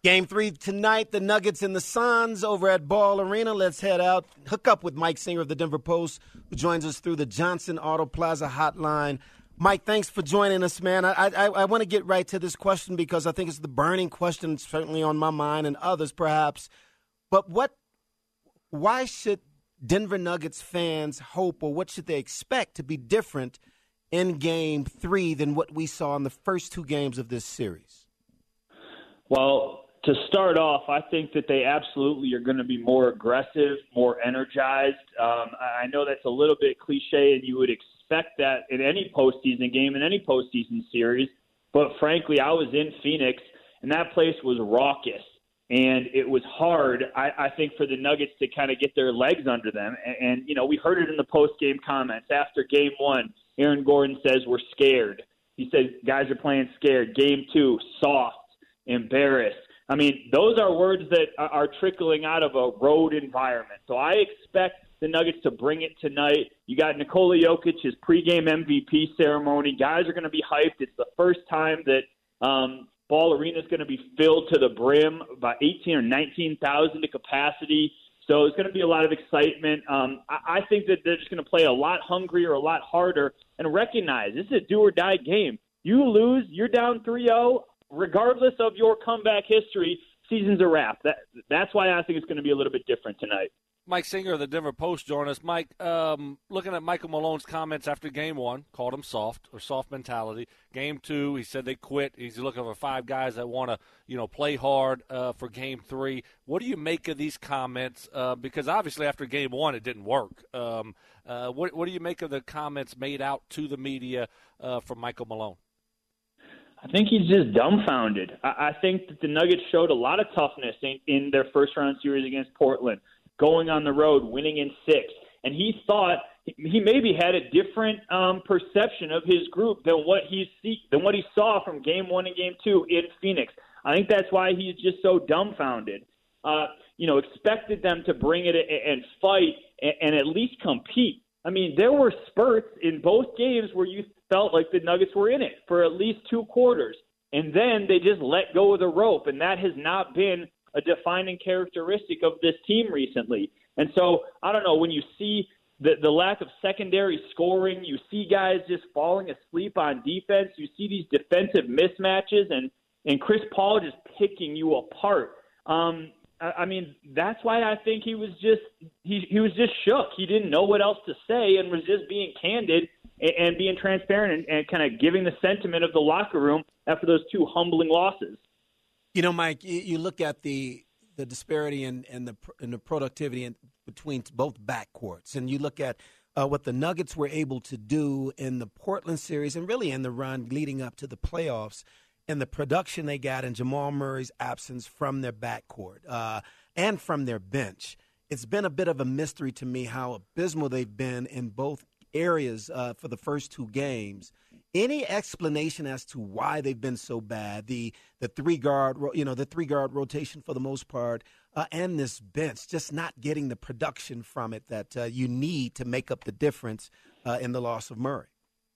Game 3 tonight, the Nuggets and the Suns over at Ball Arena. Let's head out, hook up with Mike Singer of the Denver Post, who joins us through the Johnson Auto Plaza hotline. Mike, thanks for joining us, man. I want to get right to this question because I think it's the burning question, certainly on my mind and others perhaps. But why should Denver Nuggets fans hope, or what should they expect to be different in Game 3 than what we saw in the first two games of this series? Well, to start off, I think that they absolutely are going to be more aggressive, more energized. I know that's a little bit cliche, and you would expect that in any postseason game, in any postseason series. But frankly, I was in Phoenix, and that place was raucous. And it was hard, I think, for the Nuggets to kind of get their legs under them. And, you know, we heard it in the post-game comments. After Game 1, Aaron Gordon says we're scared. He said guys are playing scared. Game 2, soft, embarrassed. I mean, those are words that are trickling out of a road environment. So I expect the Nuggets to bring it tonight. You got Nikola Jokic, his pregame MVP ceremony. Guys are going to be hyped. It's the first time that Ball Arena is going to be filled to the brim, about 18 or 19,000 to capacity. So it's going to be a lot of excitement. I think that they're just going to play a lot hungrier, a lot harder, and recognize this is a do-or-die game. You lose, you're down 3-0. Regardless of your comeback history, season's a wrap. That's why I think it's going to be a little bit different tonight. Mike Singer of the Denver Post joined us. Mike, looking at Michael Malone's comments after Game 1, called him soft or soft mentality. Game 2, he said they quit. He's looking for 5 guys that want to, play hard for Game 3. What do you make of these comments? Because obviously after Game 1 it didn't work. What do you make of the comments made out to the media from Michael Malone? I think he's just dumbfounded. I think that the Nuggets showed a lot of toughness in their first-round series against Portland, going on the road, winning in 6. And he thought he maybe had a different perception of his group than what he saw from Game 1 and Game 2 in Phoenix. I think that's why he's just so dumbfounded. Expected them to bring it and fight and at least compete. I mean, there were spurts in both games where you felt like the Nuggets were in it for at least 2 quarters. And then they just let go of the rope, and that has not been a defining characteristic of this team recently. And so, I don't know, when you see the lack of secondary scoring, you see guys just falling asleep on defense, you see these defensive mismatches, and Chris Paul just picking you apart. I mean, that's why I think he was just shook. He didn't know what else to say and was just being candid and being transparent and kind of giving the sentiment of the locker room after those 2 humbling losses. You know, Mike, you look at the disparity and the productivity between both backcourts, and you look at what the Nuggets were able to do in the Portland series and really in the run leading up to the playoffs, and the production they got in Jamal Murray's absence from their backcourt and from their bench. It's been a bit of a mystery to me how abysmal they've been in both areas for the first 2 games. Any explanation as to why they've been so bad? The 3-guard, the 3-guard rotation for the most part, and this bench just not getting the production from it that you need to make up the difference in the loss of Murray.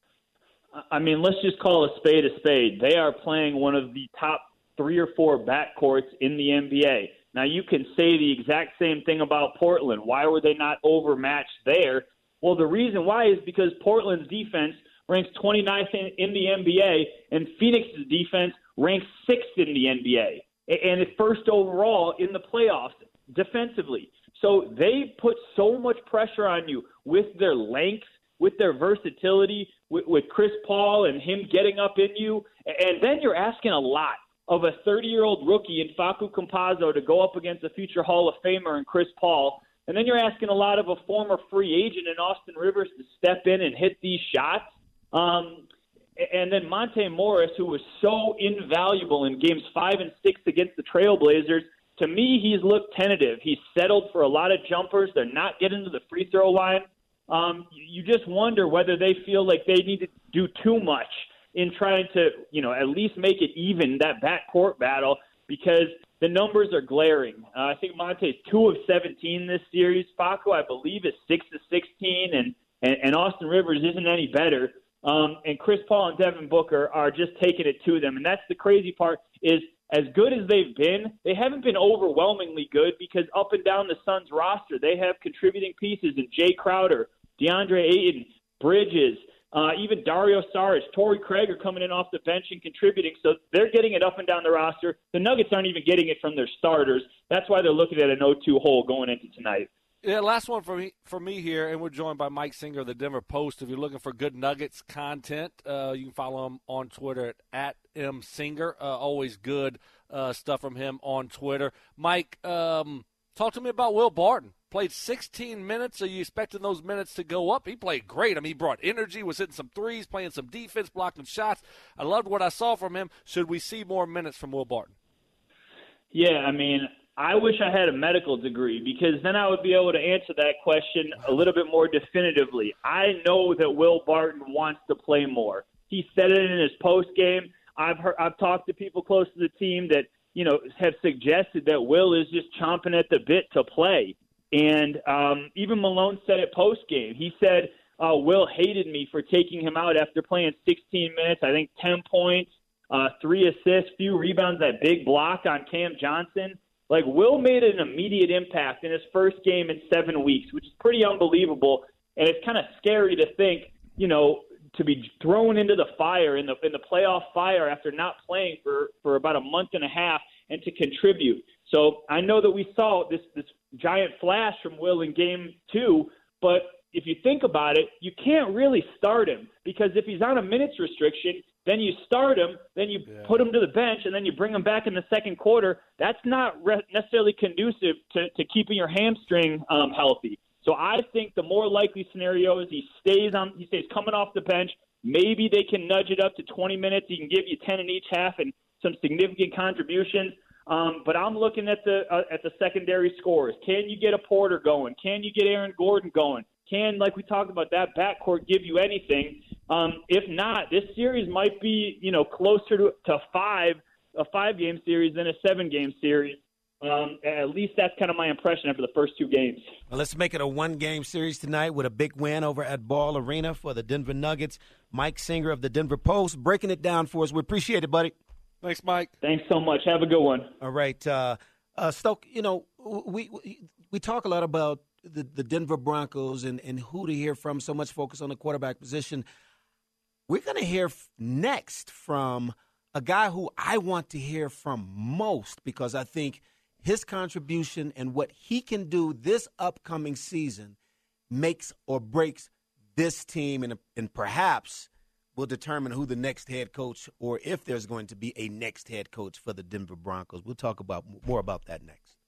I mean, let's just call a spade a spade. They are playing one of the top 3 or 4 backcourts in the NBA. Now, you can say the exact same thing about Portland. Why were they not overmatched there? Well, the reason why is because Portland's defense ranks 29th in the NBA, and Phoenix's defense ranks 6th in the NBA, and it's first overall in the playoffs defensively. So they put so much pressure on you with their length, with their versatility, with Chris Paul and him getting up in you, and then you're asking a lot of a 30-year-old rookie in Facu Campazzo to go up against a future Hall of Famer in Chris Paul, and then you're asking a lot of a former free agent in Austin Rivers to step in and hit these shots. And then Monte Morris, who was so invaluable in games 5 and 6 against the Trailblazers, to me, he's looked tentative. He's settled for a lot of jumpers. They're not getting to the free throw line. You just wonder whether they feel like they need to do too much in trying to, at least make it even, that backcourt battle, because the numbers are glaring. I think Monte's 2 of 17 this series. Facu, I believe, is 6 of 16, and Austin Rivers isn't any better. And Chris Paul and Devin Booker are just taking it to them. And that's the crazy part is as good as they've been, they haven't been overwhelmingly good because up and down the Suns roster, they have contributing pieces in Jay Crowder, DeAndre Ayton, Bridges, even Dario Saric, Torrey Craig are coming in off the bench and contributing. So they're getting it up and down the roster. The Nuggets aren't even getting it from their starters. That's why they're looking at an 0-2 hole going into tonight. Yeah, last one for me here, and we're joined by Mike Singer of the Denver Post. If you're looking for good Nuggets content, you can follow him on Twitter at @msinger. Always good stuff from him on Twitter. Mike, talk to me about Will Barton. Played 16 minutes. Are you expecting those minutes to go up? He played great. I mean, he brought energy, was hitting some threes, playing some defense, blocking shots. I loved what I saw from him. Should we see more minutes from Will Barton? Yeah, I mean, I wish I had a medical degree because then I would be able to answer that question a little bit more definitively. I know that Will Barton wants to play more. He said it in his post game. I've talked to people close to the team that, you know, have suggested that Will is just chomping at the bit to play. And even Malone said it post-game. He said, Will hated me for taking him out after playing 16 minutes, I think 10 points, 3 assists, few rebounds, that big block on Cam Johnson. Like, Will made an immediate impact in his first game in 7 weeks, which is pretty unbelievable. And it's kind of scary to think, you know, to be thrown into the fire, in the playoff fire after not playing for about a month and a half and to contribute. So I know that we saw this giant flash from Will in Game 2, but if you think about it, you can't really start him because if he's on a minutes restriction, then you start him, then you put him to the bench, and then you bring him back in the second quarter. That's not necessarily conducive to keeping your hamstring healthy. So I think the more likely scenario is he stays coming off the bench. Maybe they can nudge it up to 20 minutes. He can give you 10 in each half and some significant contributions. But I'm looking at the secondary scores. Can you get a Porter going? Can you get Aaron Gordon going? Can, like we talked about, that backcourt give you anything? If not, this series might be, you know, closer to a 5-game series than a 7-game series. At least that's kind of my impression after the first 2 games. Well, let's make it a 1-game series tonight with a big win over at Ball Arena for the Denver Nuggets. Mike Singer of the Denver Post breaking it down for us. We appreciate it, buddy. Thanks, Mike. Thanks so much. Have a good one. All right. Stoke, you know, we talk a lot about the Denver Broncos and who to hear from, so much focus on the quarterback position. We're going to hear next from a guy who I want to hear from most because I think his contribution and what he can do this upcoming season makes or breaks this team and perhaps will determine who the next head coach or if there's going to be a next head coach for the Denver Broncos. We'll talk about more about that next.